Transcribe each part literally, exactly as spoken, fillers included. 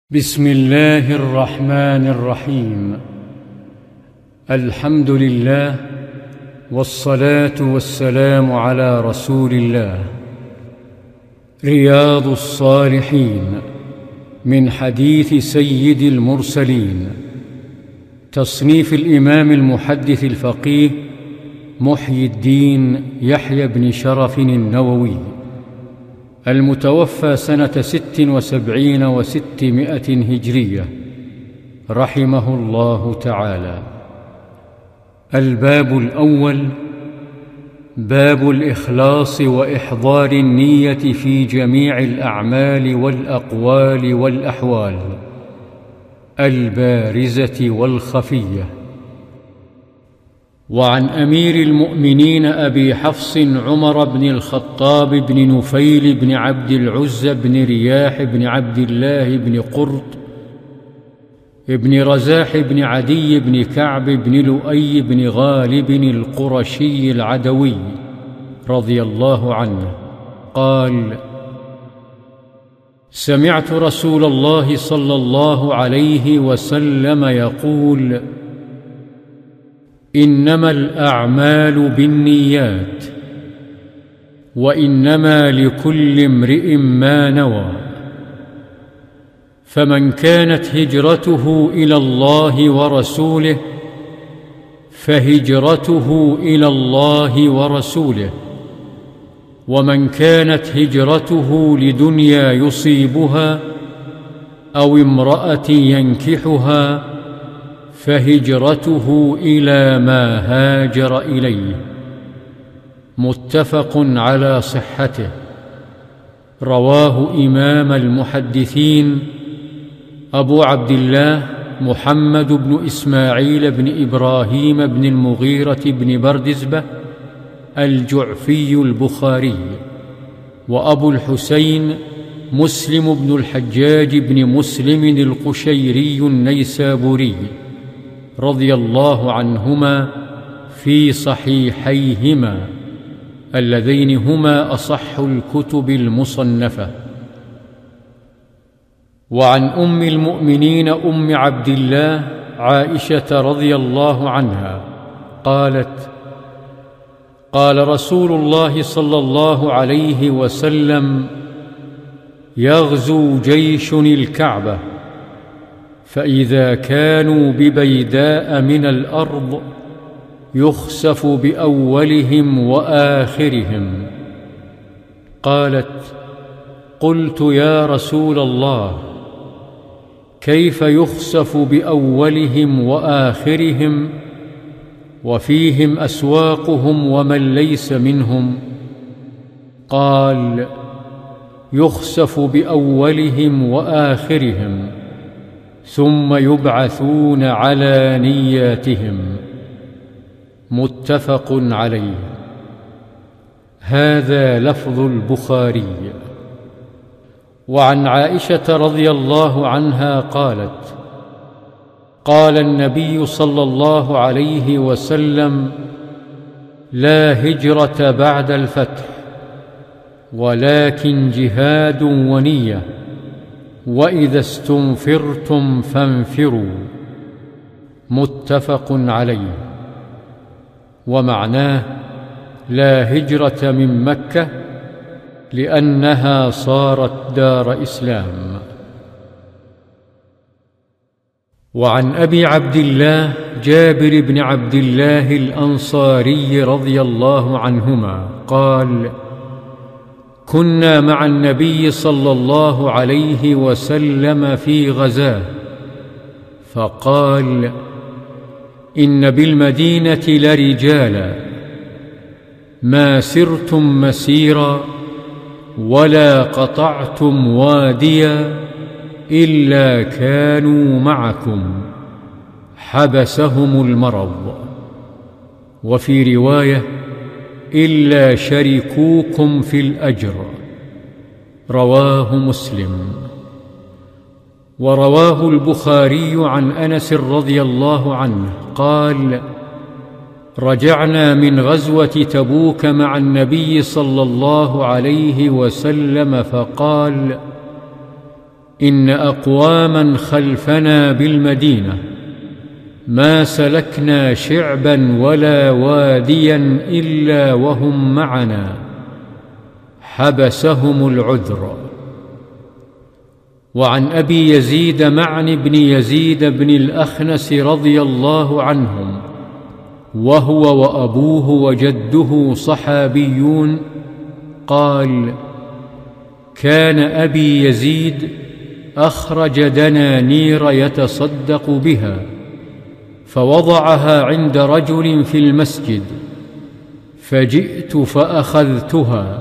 بسم الله الرحمن الرحيم. الحمد لله والصلاة والسلام على رسول الله. رياض الصالحين من حديث سيد المرسلين، تصنيف الإمام المحدث الفقيه محيي الدين يحيى بن شرف النووي، المتوفى سنة ست وسبعين وستمائة هجرية، رحمه الله تعالى. الباب الأول: باب الإخلاص وإحضار النية في جميع الأعمال والأقوال والأحوال البارزة والخفية. وعن أمير المؤمنين أبي حفص عمر بن الخطاب بن نفيل بن عبد العزى بن رياح بن عبد الله بن قرط بن رزاح بن عدي بن كعب بن لؤي بن غالب القرشي العدوي رضي الله عنه قال: سمعت رسول الله صلى الله عليه وسلم يقول: إنما الأعمال بالنيات، وإنما لكل امرئ ما نوى، فمن كانت هجرته إلى الله ورسوله فهجرته إلى الله ورسوله، ومن كانت هجرته لدنيا يصيبها أو امرأة ينكحها فهجرته إلى ما هاجر إليه. متفق على صحته. رواه إمام المحدثين أبو عبد الله محمد بن إسماعيل بن إبراهيم بن المغيرة بن بردزبة الجعفي البخاري، وأبو الحسين مسلم بن الحجاج بن مسلم القشيري النيسابوري رضي الله عنهما في صحيحيهما اللذين هما أصح الكتب المصنفة. وعن أم المؤمنين أم عبد الله عائشة رضي الله عنها قالت: قال رسول الله صلى الله عليه وسلم: يغزو جيش الكعبة، فإذا كانوا ببيداء من الأرض يخسف بأولهم وآخرهم. قالت: قلت يا رسول الله، كيف يخسف بأولهم وآخرهم وفيهم أسواقهم ومن ليس منهم؟ قال: يخسف بأولهم وآخرهم ثم يبعثون على نياتهم. متفق عليه. هذا لفظ البخاري. وعن عائشة رضي الله عنها قالت: قال النبي صلى الله عليه وسلم: لا هجرة بعد الفتح، ولكن جهاد ونية، وإذا استنفرتم فانفروا. متفق عليه. ومعناه: لا هجرة من مكة لأنها صارت دار إسلام. وعن أبي عبد الله جابر بن عبد الله الأنصاري رضي الله عنهما قال: كنا مع النبي صلى الله عليه وسلم في غزاه، فقال: إن بالمدينة لرجالا ما سرتم مسيرا ولا قطعتم واديا إلا كانوا معكم، حبسهم المرض. وفي رواية: إلا شركوكم في الأجر. رواه مسلم. ورواه البخاري عن أنس رضي الله عنه قال: رجعنا من غزوة تبوك مع النبي صلى الله عليه وسلم فقال: إن أقواما خلفنا بالمدينة ما سلكنا شعبا ولا واديا إلا وهم معنا حبسهم العذر. وعن أبي يزيد معن بن يزيد بن الأخنس رضي الله عنهم، وهو وأبوه وجده صحابيون، قال: كان أبي يزيد أخرج دنانير يتصدق بها، فوضعها عند رجل في المسجد، فجئت فأخذتها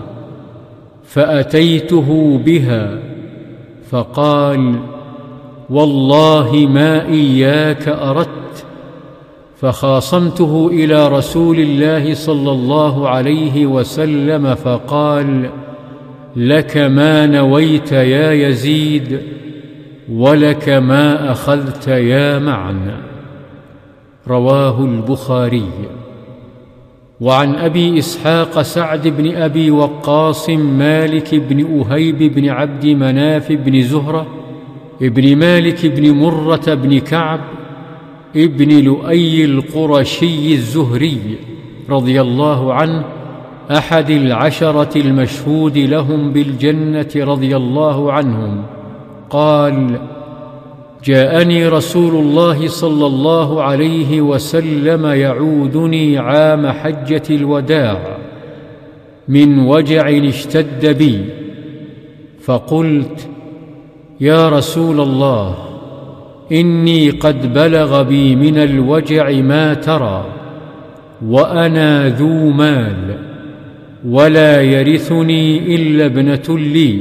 فأتيته بها، فقال: والله ما إياك أردت. فخاصمته إلى رسول الله صلى الله عليه وسلم، فقال: لك ما نويت يا يزيد، ولك ما أخذت يا معن. رواه البخاري. وعن أبي إسحاق سعد بن أبي وقاص مالك بن أهيب بن عبد مناف بن زهرة ابن مالك بن مرة بن كعب ابن لؤي القرشي الزهري رضي الله عنه، أحد العشرة المشهود لهم بالجنة رضي الله عنهم، قال: جاءني رسول الله صلى الله عليه وسلم يعودني عام حجة الوداع من وجع اشتد بي، فقلت: يا رسول الله، إني قد بلغ بي من الوجع ما ترى، وأنا ذو مال، ولا يرثني إلا ابنة لي،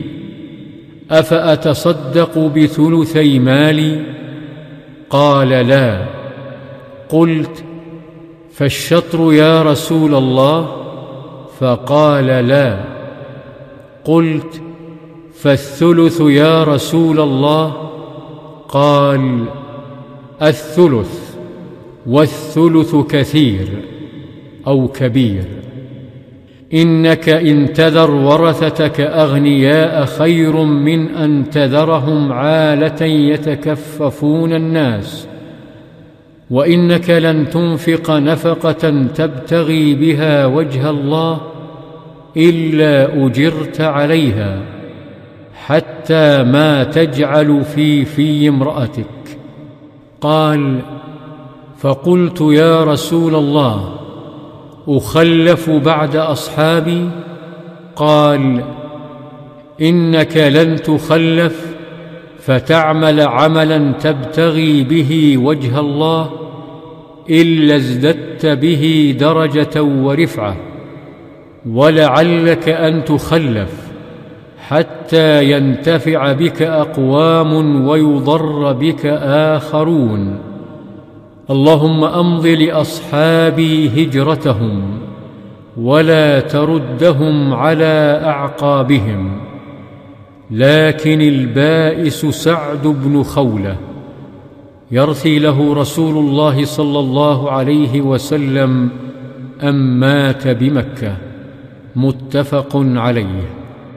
أفأتصدق بثلثي مالي؟ قال: لا. قلت: فالشطر يا رسول الله؟ فقال: لا. قلت: فالثلث يا رسول الله؟ قال: الثلث، والثلث كثير أو كبير. إنك إن تذر ورثتك أغنياء خير من أن تذرهم عالة يتكففون الناس، وإنك لن تنفق نفقة تبتغي بها وجه الله إلا أجرت عليها، حتى ما تجعل في في امرأتك. قال: فقلت: يا رسول الله، أخلف بعد أصحابي؟ قال: إنك لن تخلف فتعمل عملا تبتغي به وجه الله إلا ازددت به درجة ورفعة، ولعلك أن تخلف حتى ينتفع بك أقوام ويضر بك آخرون. اللهم أمض لأصحابي هجرتهم، ولا تردهم على أعقابهم. لكن البائس سعد بن خولة يرثي له رسول الله صلى الله عليه وسلم أن مات بمكة. متفق عليه.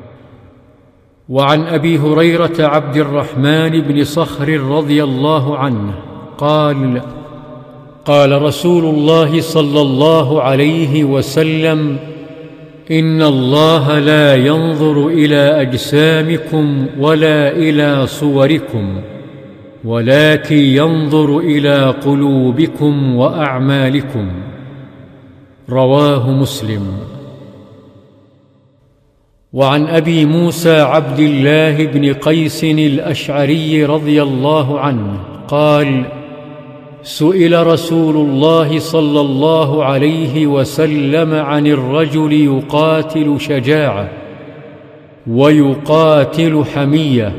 وعن أبي هريرة عبد الرحمن بن صخر رضي الله عنه قال: قال رسول الله صلى الله عليه وسلم: إن الله لا ينظر إلى أجسامكم ولا إلى صوركم، ولكن ينظر إلى قلوبكم وأعمالكم. رواه مسلم. وعن أبي موسى عبد الله بن قيس الأشعري رضي الله عنه قال: سئل رسول الله صلى الله عليه وسلم عن الرجل يقاتل شجاعة، ويقاتل حمية،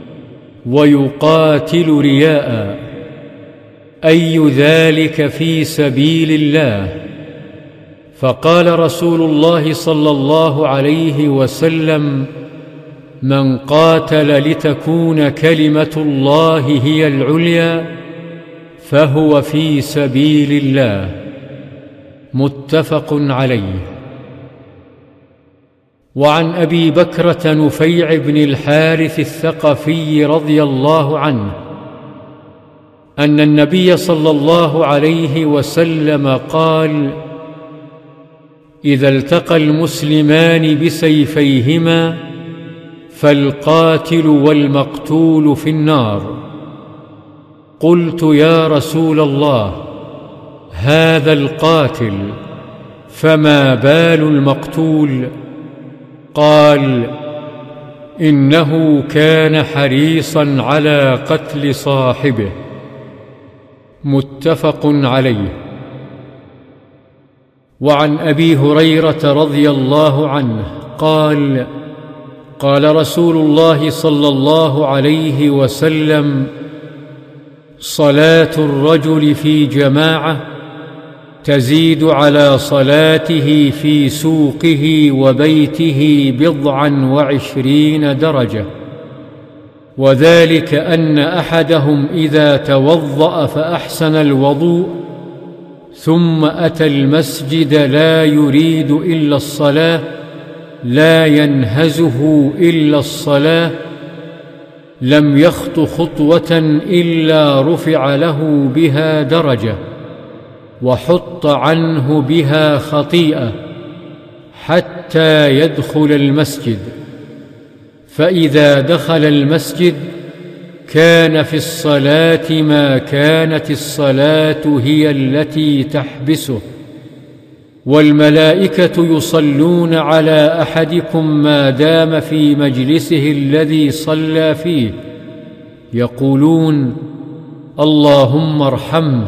ويقاتل رياء، أي ذلك في سبيل الله؟ فقال رسول الله صلى الله عليه وسلم: من قاتل لتكون كلمة الله هي العليا فهو في سبيل الله. متفق عليه. وعن أبي بكرة نفيع بن الحارث الثقفي رضي الله عنه أن النبي صلى الله عليه وسلم قال: إذا التقى المسلمان بسيفيهما فالقاتل والمقتول في النار. قلت: يا رسول الله، هذا القاتل، فما بال المقتول؟ قال: إنه كان حريصا على قتل صاحبه. متفق عليه. وعن أبي هريرة رضي الله عنه قال: قال رسول الله صلى الله عليه وسلم: صلاة الرجل في جماعة تزيد على صلاته في سوقه وبيته بضعا وعشرين درجة، وذلك أن أحدهم إذا توضأ فأحسن الوضوء ثم أتى المسجد لا يريد إلا الصلاة، لا ينهزه إلا الصلاة، لم يخط خطوة إلا رفع له بها درجة وحط عنه بها خطيئة حتى يدخل المسجد. فإذا دخل المسجد كان في الصلاة ما كانت الصلاة هي التي تحبسه، والملائكة يصلون على أحدكم ما دام في مجلسه الذي صلى فيه، يقولون: اللهم ارحمه،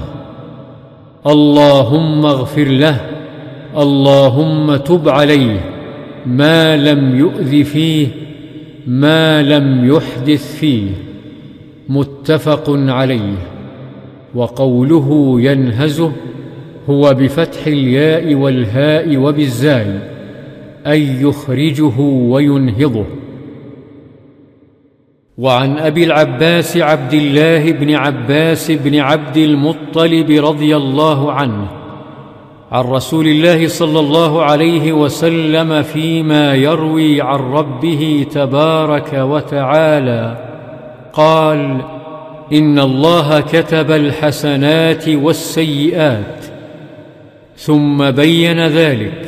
اللهم اغفر له، اللهم تب عليه، ما لم يؤذ فيه، ما لم يحدث فيه. متفق عليه. وقوله ينهزه هو بفتح الياء والهاء وبالزاي، أي يخرجه وينهضه. وعن أبي العباس عبد الله بن عباس بن عبد المطلب رضي الله عنه عن رسول الله صلى الله عليه وسلم فيما يروي عن ربه تبارك وتعالى قال: إن الله كتب الحسنات والسيئات، ثم بين ذلك،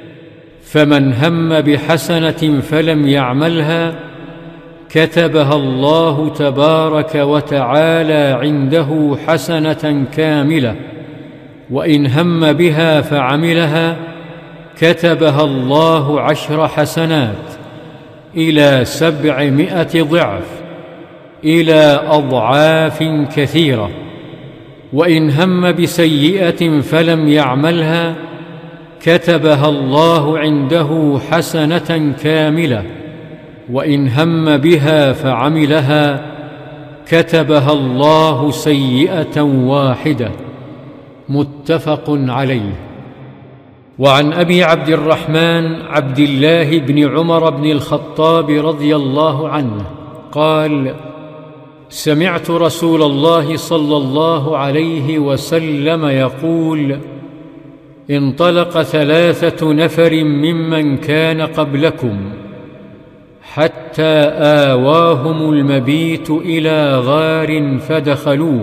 فمن هم بحسنة فلم يعملها كتبها الله تبارك وتعالى عنده حسنة كاملة، وإن هم بها فعملها كتبها الله عشر حسنات إلى سبعمائة ضعف، إلى أضعاف كثيرة. وإن هم بسيئة فلم يعملها كتبها الله عنده حسنة كاملة، وإن هم بها فعملها كتبها الله سيئة واحدة. متفق عليه. وعن أبي عبد الرحمن عبد الله بن عمر بن الخطاب رضي الله عنه قال: سمعت رسول الله صلى الله عليه وسلم يقول: انطلق ثلاثة نفر ممن كان قبلكم حتى آواهم المبيت إلى غار فدخلوه،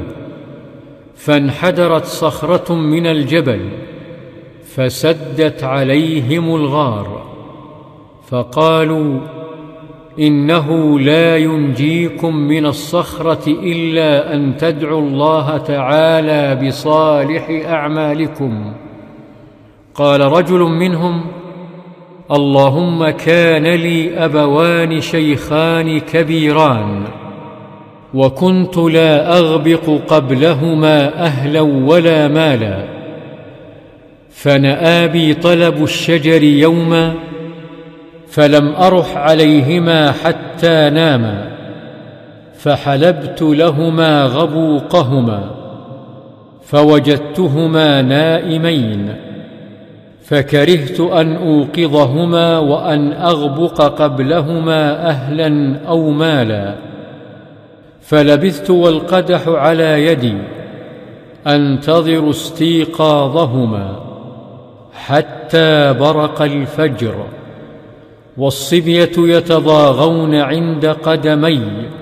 فانحدرت صخرة من الجبل فسدت عليهم الغار، فقالوا: إنه لا ينجيكم من الصخرة إلا أن تدعوا الله تعالى بصالح أعمالكم. قال رجل منهم: اللهم كان لي أبوان شيخان كبيران، وكنت لا أغبق قبلهما أهلا ولا مالا، فنأى بي طلب الشجر يوما فلم أرح عليهما حتى ناما، فحلبت لهما غبوقهما فوجدتهما نائمين، فكرهت أن أوقظهما وأن أغبق قبلهما أهلا أو مالا، فلبثت والقدح على يدي أنتظر استيقاظهما حتى برق الفجر، والصبية يتضاغون عند قدمي،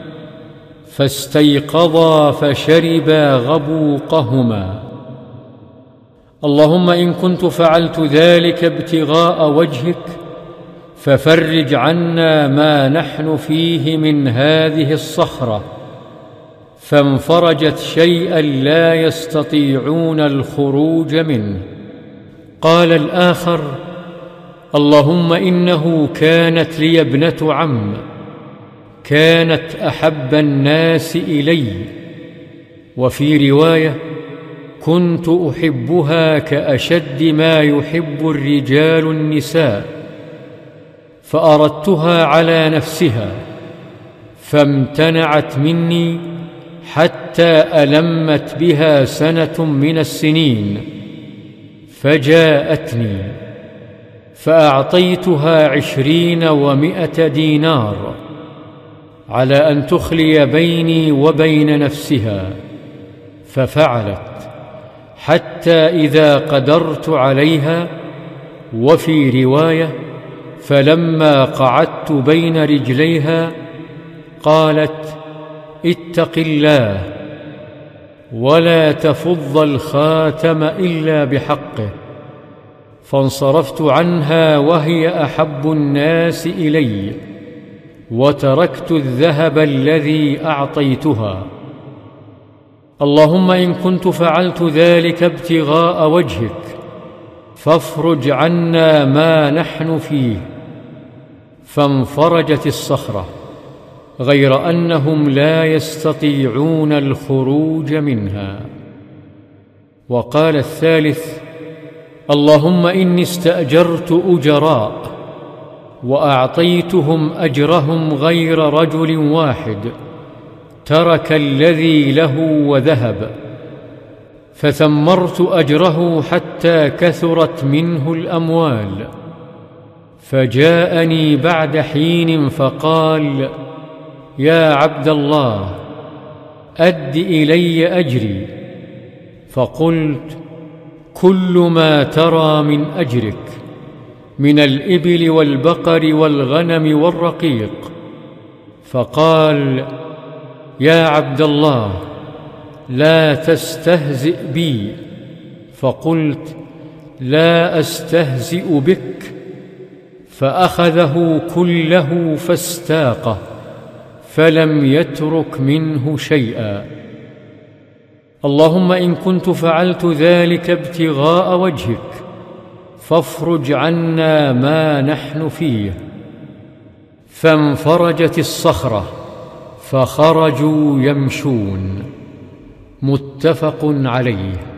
فاستيقظا فشربا غبوقهما. اللهم إن كنت فعلت ذلك ابتغاء وجهك ففرج عنا ما نحن فيه من هذه الصخرة. فانفرجت شيئا لا يستطيعون الخروج منه. قال الآخر: اللهم إنه كانت لي ابنة عم، كانت أحب الناس إلي، وفي رواية: كنت أحبها كأشد ما يحب الرجال النساء، فأردتها على نفسها فامتنعت مني حتى ألمت بها سنة من السنين، فجاءتني فأعطيتها عشرين ومائة دينار على أن تخلي بيني وبين نفسها، ففعلت حتى إذا قدرت عليها. وفي رواية: فلما قعدت بين رجليها قالت: اتق الله ولا تفض الخاتم إلا بحقه. فانصرفت عنها وهي أحب الناس إلي، وتركت الذهب الذي أعطيتها. اللهم إن كنت فعلت ذلك ابتغاء وجهك فافرج عنا ما نحن فيه. فانفرجت الصخرة، غير أنهم لا يستطيعون الخروج منها. وقال الثالث: اللهم إني استأجرت أجراء وأعطيتهم أجرهم غير رجل واحد ترك الذي له وذهب، فثمرت أجره حتى كثرت منه الأموال. فجاءني بعد حين فقال: يا عبد الله، أد إلي أجري. فقلت: كل ما ترى من أجرك من الإبل والبقر والغنم والرقيق. فقال: يا عبد الله، لا تستهزئ بي. فقلت: لا أستهزئ بك. فأخذه كله فاستاقه، فلم يترك منه شيئا. اللهم إن كنت فعلت ذلك ابتغاء وجهك فافرج عنا ما نحن فيه. فانفرجت الصخرة فخرجوا يمشون. متفق عليه.